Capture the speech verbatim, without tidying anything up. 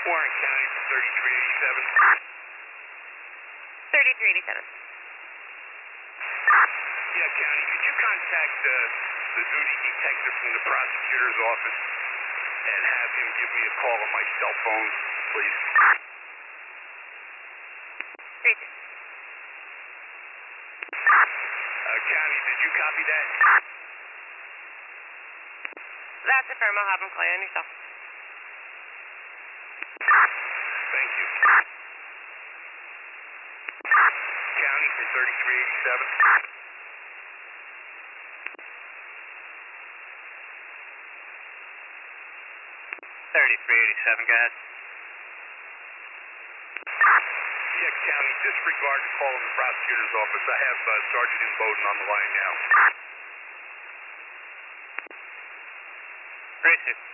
Warren County for thirty-three eighty-seven. thirty-three eighty-seven. Yeah, County, could you contact uh, the duty detective from the prosecutor's office and have him give me a call on my cell phone, please? three two. Uh, County, did you copy that? That's a firm. I'll have him call you on yourself. Thank you. County for thirty-three eighty-seven. thirty-three eighty-seven, go ahead. Yeah, County, disregard the call in the prosecutor's office. I have uh, Sergeant Imboden on the line now. three two.